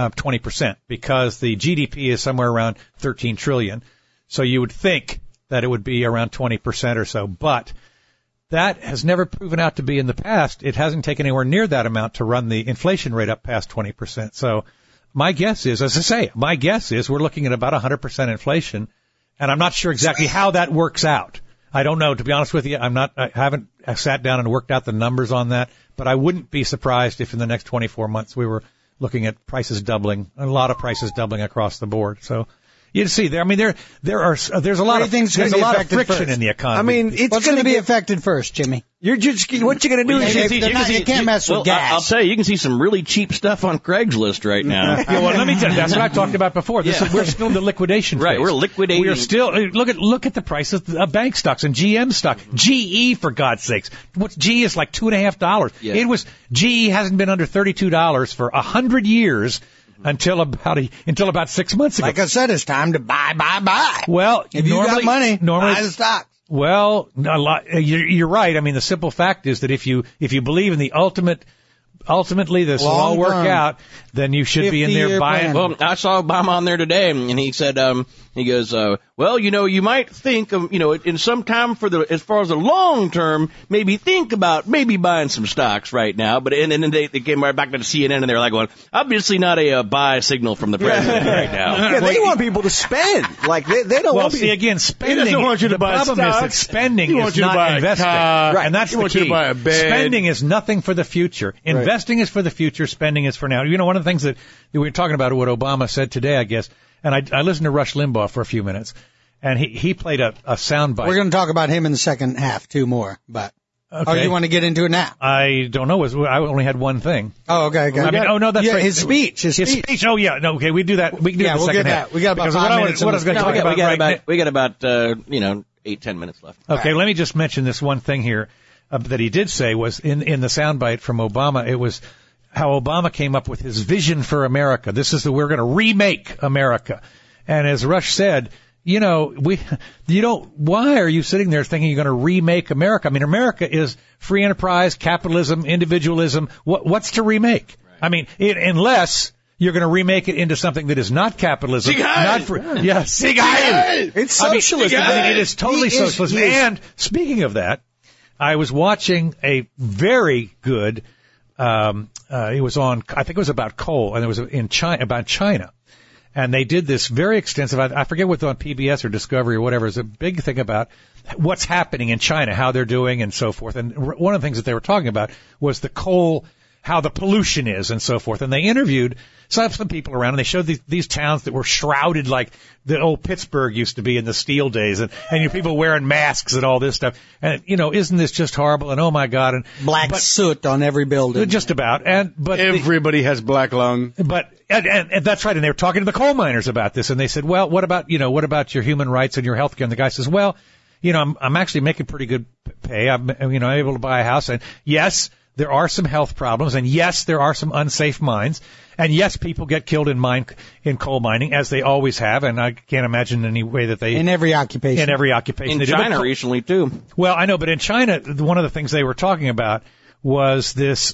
20% because the GDP is somewhere around 13 trillion. So you would think that it would be around 20% or so. But that has never proven out to be in the past. It hasn't taken anywhere near that amount to run the inflation rate up past 20%. So my guess is, we're looking at about 100% inflation. And I'm not sure exactly how that works out. I don't know, to be honest with you. I haven't sat down and worked out the numbers on that, but I wouldn't be surprised if in the next 24 months we were looking at prices doubling, a lot of prices doubling across the board. So you see there, I mean, there's a lot of friction in the economy. I mean, what's going to be affected first, Jimmy? What you're going to do is you can't mess with gas. I'll tell you can see some really cheap stuff on Craigslist right now. Yeah, well, let me tell you, that's what I've talked about before. We're still in the liquidation phase. Right, we're liquidating. We're still look at the prices of bank stocks and GM stock, GE for God's sakes. GE is like $2.50. Yeah. GE hasn't been under $32 for 100 years. Until about 6 months ago. Like I said, it's time to buy. Well, if you got money, buy the stock. Well, you're right. I mean, the simple fact is that if you believe in the ultimately this will all work out, then you should be in there buying. Well, I saw Obama on there today, and he said, he goes, well, you might think of, in some time as far as the long term, maybe think about buying some stocks right now. But and then they came right back to the CNN, and they're like, well, obviously not a buy signal from the president right now. Yeah, they want people to spend. Like they don't want see, again, spending. He doesn't want you to buy stocks. The problem is that spending is not investing. Right. And that's the key. Spending is nothing for the future. Investing is for the future. Spending is for now. One of the things that we were talking about, what Obama said today, I guess, and I listened to Rush Limbaugh for a few minutes, and he played a sound bite. We're going to talk about him in the second half, too, more, but. Okay. Oh, you want to get into it now? I don't know. I only had one thing. Oh, okay. I mean, no, that's right. His speech. Oh, yeah. No, okay. We do that. We can do it in the second half. We got about 5 minutes. What I was going to talk about we got about 8-10 minutes left. Okay. Let me just mention this one thing here that he did say was in the soundbite from Obama. It was how Obama came up with his vision for America. This is we're going to remake America. And as Rush said, why are you sitting there thinking you're going to remake America? I mean, America is free enterprise, capitalism, individualism. What's to remake? Right. I mean, unless you're going to remake it into something that is not capitalism, not free. Yes. It's socialist. I mean, it is totally socialist. And speaking of that, I was watching a very good, it was on, I think it was about coal, and it was about China. And they did this very extensive, I forget what's on PBS or Discovery or whatever, it's a big thing about what's happening in China, how they're doing and so forth. And one of the things that they were talking about was the coal how the pollution is and so forth. And they interviewed some people around, and they showed these towns that were shrouded like the old Pittsburgh used to be in the steel days, and people wearing masks and all this stuff. And, isn't this just horrible? And oh my God. And black soot on every building. Just about. But everybody has black lung. But, and that's right. And they were talking to the coal miners about this, and they said, well, what about your human rights and your health care? And the guy says, well, I'm actually making pretty good pay. I'm able to buy a house. And yes, there are some health problems, and yes, there are some unsafe mines, and yes, people get killed in coal mining, as they always have, and I can't imagine any way that they... In every occupation. In China recently, too. Well, I know, but in China, one of the things they were talking about was this,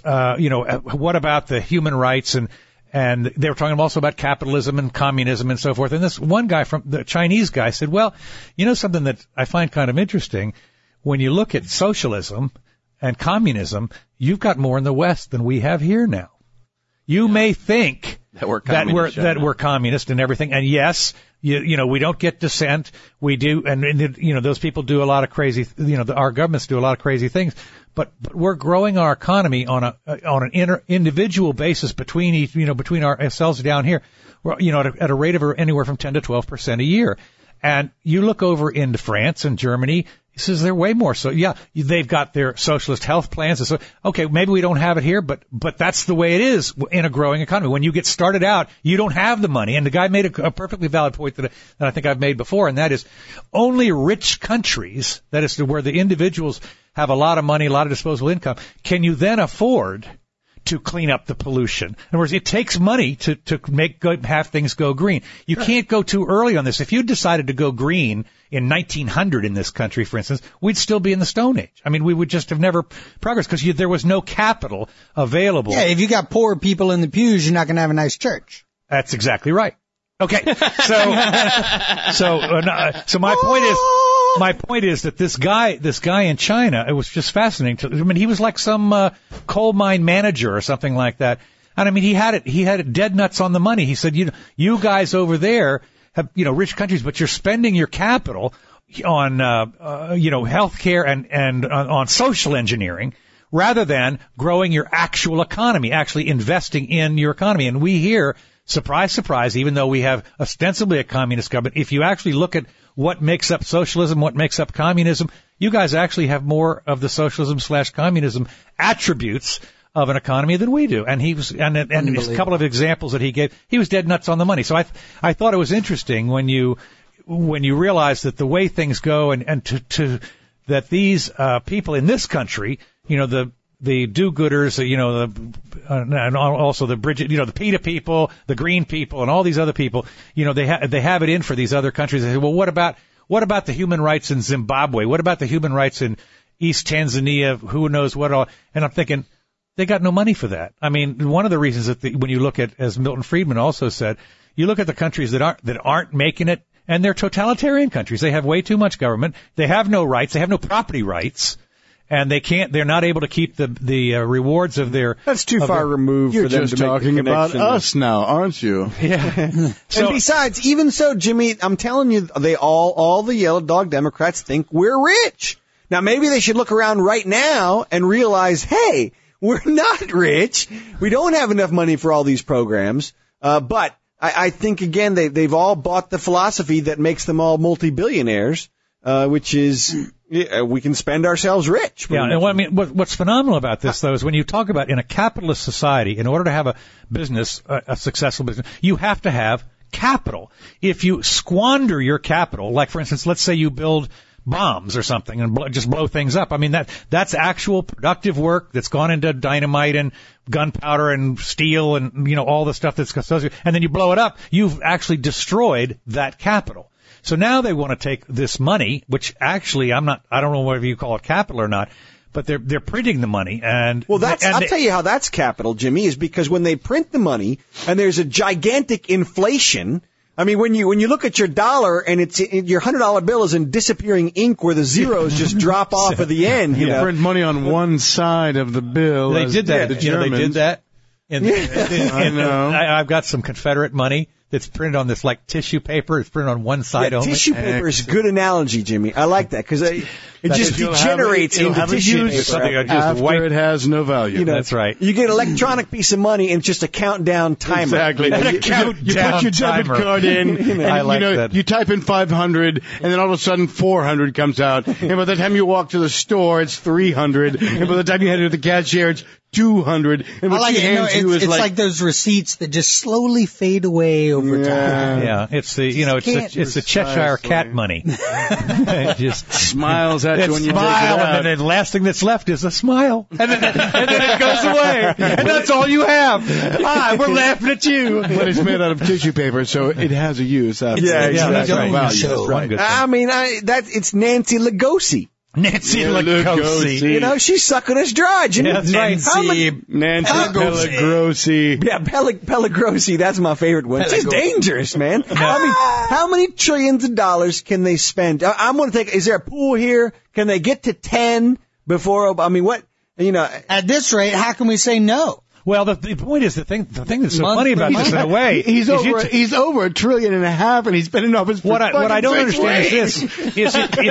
what about the human rights, and they were talking also about capitalism and communism and so forth, and this one guy the Chinese guy said, well, something that I find kind of interesting, when you look at socialism and communism, you've got more in the West than we have here now. You may think that we're communist and everything, and yes, we don't get dissent. We do, and those people do a lot of crazy. Our governments do a lot of crazy things, but we're growing our economy on an individual basis between ourselves down here. We're, at a rate of anywhere from 10 to 12% a year. And you look over into France and Germany. He says they're way more so. Yeah, they've got their socialist health plans. And so, okay, maybe we don't have it here, but that's the way it is in a growing economy. When you get started out, you don't have the money. And the guy made a perfectly valid point that I think I've made before, and that is only rich countries, that is where the individuals have a lot of money, a lot of disposable income, can you then afford to clean up the pollution. In other words, it takes money to have things go green. You can't go too early on this. If you decided to go green in 1900 in this country, for instance, we'd still be in the Stone Age. I mean, we would just have never progressed because there was no capital available. Yeah, if you got poor people in the pews, you're not going to have a nice church. That's exactly right. Okay, so my point is that this guy in China, it was just fascinating. He was like some coal mine manager or something like that. And I mean, he had it dead nuts on the money. He said, you guys over there have, rich countries, but you're spending your capital on, healthcare and on social engineering rather than growing your actual economy, actually investing in your economy. And we here, surprise, surprise, even though we have ostensibly a communist government, if you actually look at what makes up socialism, what makes up communism, you guys actually have more of the socialism/communism attributes of an economy than we do. And and a couple of examples that he gave, he was dead nuts on the money. So I thought it was interesting when you realize that the way things go and that these people in this country, the do-gooders, and also the Bridget, the PETA people, the Green people, and all these other people, they have it in for these other countries. They say, well, what about the human rights in Zimbabwe? What about the human rights in East Tanzania? Who knows what all? And I'm thinking, they got no money for that. I mean, one of the reasons that when you look at, as Milton Friedman also said, you look at the countries that aren't making it, and they're totalitarian countries. They have way too much government. They have no rights. They have no property rights. And they're not able to keep the rewards of their... That's too far removed for them to make a connection. You're just talking about us now, aren't you? Yeah. And besides, even so, Jimmy, I'm telling you, all the yellow dog Democrats think we're rich. Now, maybe they should look around right now and realize, hey, we're not rich. We don't have enough money for all these programs. But I think, again, they've all bought the philosophy that makes them all multi-billionaires, which is... Yeah, we can spend ourselves rich. Yeah, and what's phenomenal about this, though, is when you talk about in a capitalist society, in order to have a business, a successful business, you have to have capital. If you squander your capital, like, for instance, let's say you build bombs or something and just blow things up. I mean, that's actual productive work that's gone into dynamite and gunpowder and steel and, all the stuff that's associated, and then you blow it up. You've actually destroyed that capital. So now they want to take this money, which actually I don't know whether you call it capital or not, but they're printing the money and I'll tell you how that's capital, Jimmy, is because when they print the money and there's a gigantic inflation, I mean when you look at your dollar and your $100 bill is in disappearing ink where the zeros just drop off at the end, you print money on one side of the bill. They did that. They did that. I know. I've got some Confederate money that's printed on this like tissue paper. It's printed on one side only. Tissue paper is a good analogy, Jimmy. I like that because it just degenerates into tissue paper. After it has no value. That's right. You get an electronic piece of money and just a countdown timer. Exactly. And you put your debit card in, and I like that. You type in 500, and then all of a sudden 400 comes out. And by the time you walk to the store, it's 300. And by the time you head to the cashier, it's 200. And what she hands you is it's like those receipts that just slowly fade away over time. Yeah, it's the Cheshire cat money. It just smiles at you when you smile, take it out. and then the last thing that's left is a smile, and then it goes away, and that's all you have. Hi, we're laughing at you. But it's made out of tissue paper, so it has a use. Yeah, that's right. value. That's right. I mean, it's Nancy Lugosi. Nancy Lugosi. You know, she's sucking us dry, Jimmy. Yeah, that's right. Nancy Pellegrossi. Yeah, Pellegrossi. That's my favorite one. She's dangerous, man. I mean, how many trillions of dollars can they spend? I'm going to think, is there a pool here? Can they get to 10 before, I mean, what, At this rate, how can we say no? Well, the point is the thing that's so funny about this in a way. He's over $1.5 trillion, and he's spending off his. What I don't understand is this: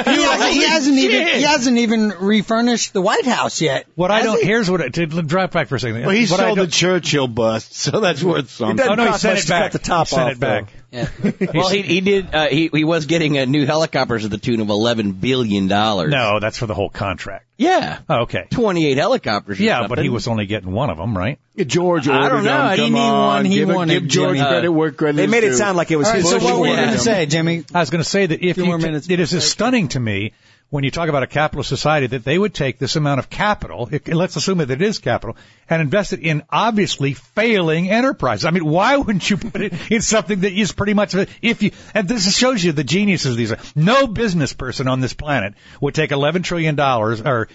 he hasn't even refurnished the White House yet. To drive back for a second. Well, he sold the Churchill bust, so that's worth something. Oh no, he sent it back. The top he sent it back. Yeah. Well, he did. He was getting new helicopters to the tune of $11 billion. No, that's for the whole contract. Yeah. Oh, okay. 28 helicopters. Yeah, but he was only getting one of them, right? George ordered I don't know. them. I didn't Come need on. one. He wanted give George Jimmy. credit where credit They is made it due. sound like it was All right, his so what were you order. going to say, Jimmy? I was going to say that if Few more minutes. it is stunning to me when you talk about a capitalist society that they would take this amount of capital, let's assume that it is capital, and invest it in obviously failing enterprises. I mean, why wouldn't you put it in something that is pretty much, and this shows you the geniuses of these. No business person on this planet would take $11 trillion or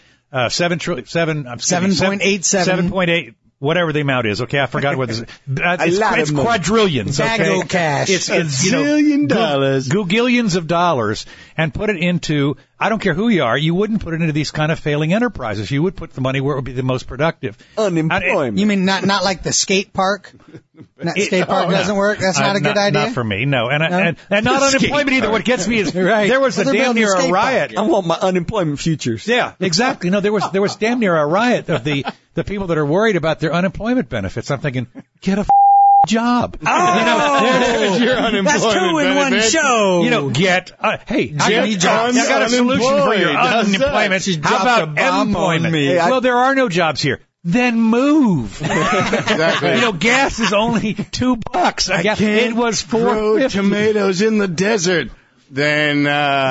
7.8, whatever the amount is. Okay, I forgot what this is. It's quadrillions. Okay, Bago cash. It's $1 zillion. Googillions of dollars, and put it into. I don't care who you are. You wouldn't put it into these kind of failing enterprises. You would put the money where it would be the most productive. Unemployment. You mean not like the skate park? Skate park doesn't work. That's not a good idea. Not for me. No, and not unemployment either. What gets me is there was damn near a riot. I want my unemployment futures. Yeah, exactly. No, there was damn near a riot of the people that are worried about their unemployment benefits. I'm thinking, get a job. Oh, your unemployment that's 2 in one benefit. show. I got a solution for your unemployment. How about employment? Well, there are no jobs here. Then move. Exactly. Gas is only $2. It was grow $4.50. tomatoes in the desert. Then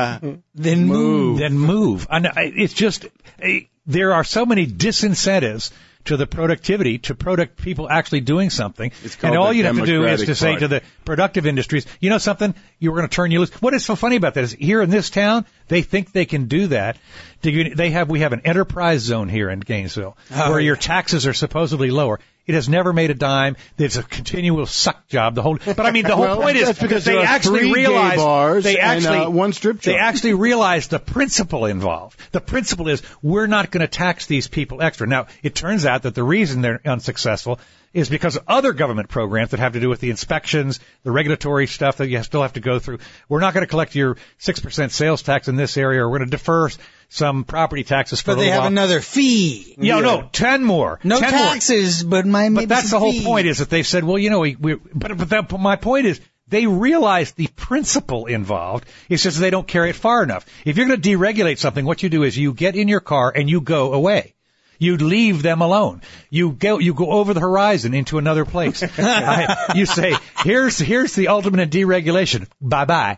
move. Then move. It's just there are so many disincentives to the productivity, to people actually doing something. And all you have to do is to say to the productive industries, you know something, you were going to turn you loose. What is so funny about that is here in this town, they think they can do that. We have an enterprise zone here in Gainesville where your taxes are supposedly lower. It has never made a dime. It's a continual suck job. But I mean, the whole point is because they actually realized one strip job. They actually realized the principle involved. The principle is we're not going to tax these people extra. Now, it turns out that the reason they're unsuccessful is because of other government programs that have to do with the inspections, the regulatory stuff that you still have to go through. We're not going to collect your 6% sales tax in this area, or we're going to defer some property taxes for a little while. But they have another fee. No, 10 more. No taxes, but maybe that's the whole point is that they've said, well, but my point is they realize the principle involved. It's just they don't carry it far enough. If you're going to deregulate something, what you do is you get in your car and you go away. You leave them alone. You go over the horizon into another place. You say, here's the ultimate in deregulation. Bye-bye.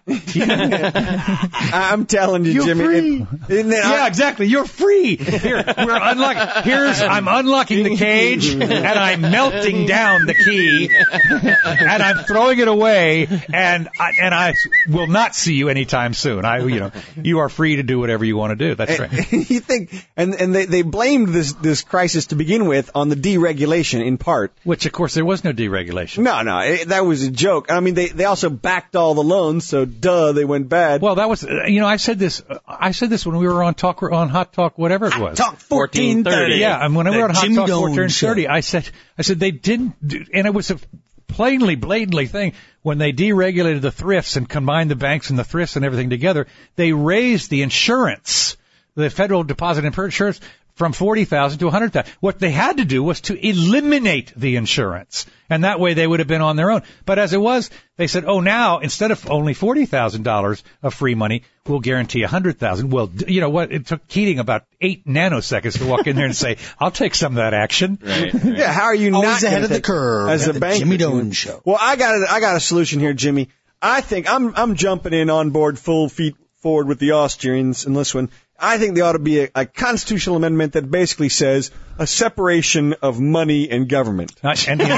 I'm telling you, Jimmy. Yeah, exactly. You're free. Here, I'm unlocking the cage, and I'm melting down the key, and I'm throwing it away, and I will not see you anytime soon. You are free to do whatever you want to do. That's right. You think, and they blamed this crisis to begin with on the deregulation in part. Which, of course, there was no deregulation. No, that was a joke. I mean, they also backed all the loans, so they went bad. Well, that was, I said this when we were on Hot Talk, whatever it was. Hot Talk 1430. Yeah, and when we were on Hot Talk 1430, I said they didn't, and it was plainly, blatantly thing. When they deregulated the thrifts and combined the banks and the thrifts and everything together, they raised the insurance, the federal deposit insurance, from $40,000 to $100,000. What they had to do was to eliminate the insurance, and that way they would have been on their own. But as it was, they said, oh, now instead of only $40,000 of free money, we'll guarantee $100,000. Well, you know what? It took Keating about 8 nanoseconds to walk in there and say, "I'll take some of that action." Right. Yeah, how are you always not ahead of the curve as a banker? Jimmy Doan Show. Well, I got a solution here, Jimmy. I think I'm jumping in on board full feet forward with the Austrians in this one. I think there ought to be a constitutional amendment that basically says a separation of money and government. No,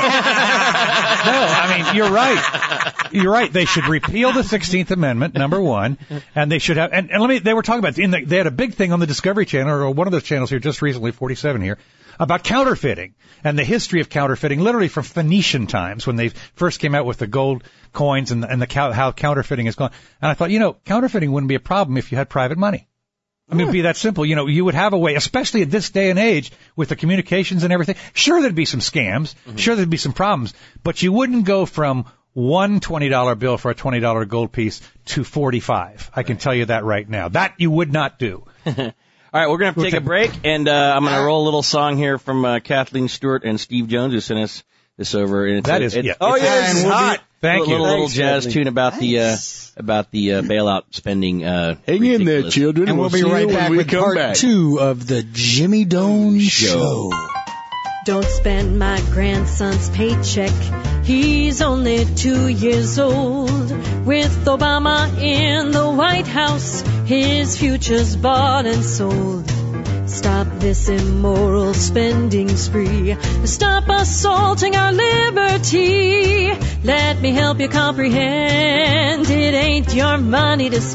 I mean, you're right. You're right. They should repeal the 16th Amendment, number one, and they should have, and they were talking about, they had a big thing on the Discovery Channel, or one of those channels here just recently, 47 here, about counterfeiting and the history of counterfeiting, literally from Phoenician times when they first came out with the gold coins and how counterfeiting has gone. And I thought, counterfeiting wouldn't be a problem if you had private money. I mean, it'd be that simple. You would have a way, especially at this day and age with the communications and everything. Sure, there'd be some scams. Mm-hmm. Sure, there'd be some problems. But you wouldn't go from one $20 bill for a $20 gold piece to 45. I can tell you that right now. That you would not do. All right, we're going to take a break, and I'm going to roll a little song here from Kathleen Stewart and Steve Jones, who sent us this over. And it's hot. Thank you. A little jazz tune about the bailout spending. Hang in there, children. And we'll be right back with part 2 of the Jimmy Doan Show. Don't spend my grandson's paycheck. He's only 2 years old. With Obama in the White House, his future's bought and sold. Stop this immoral spending spree. Stop assaulting our liberty. Let me help you comprehend. It ain't your money to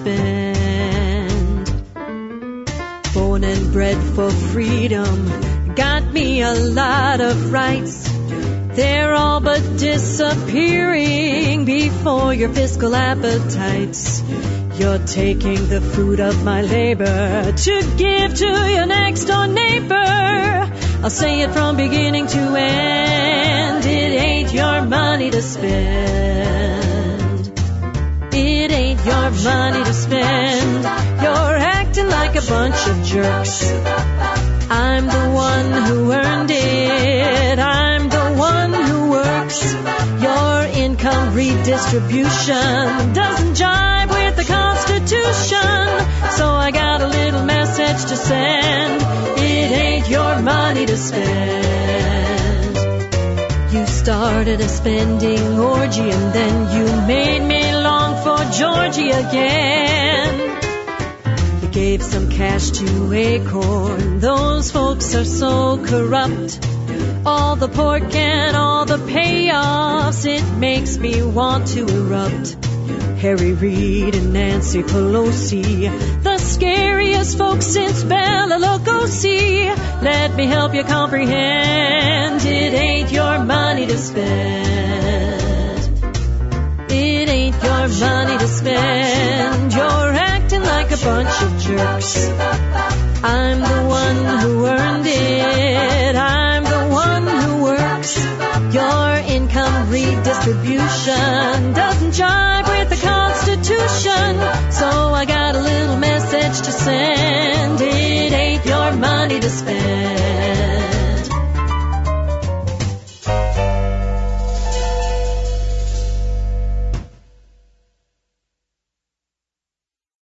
spend. Born and bred for freedom, got me a lot of rights. They're all but disappearing before your fiscal appetites. You're taking the fruit of my labor to give to your next door neighbor. I'll say it from beginning to end. It ain't your money to spend. It ain't your money to spend. You're acting like a bunch of jerks. I'm the one who earned it. I'm the one who works. Your income redistribution doesn't jive with the Constitution. So I got a little message to send. It ain't your money to spend. You started a spending orgy and then you made me long for Georgie again. You gave some cash to Acorn. Those folks are so corrupt. All the pork and all the payoffs, it makes me want to erupt. Harry Reid and Nancy Pelosi, the scariest folks since Bela Lugosi. Let me help you comprehend. It ain't your money to spend. It ain't your money to spend. You're acting like a bunch of jerks. I'm the one who earned it. I'm the one who works. Your income redistribution doesn't jive with the Constitution. So I got a little message to send. It ain't your money to spend.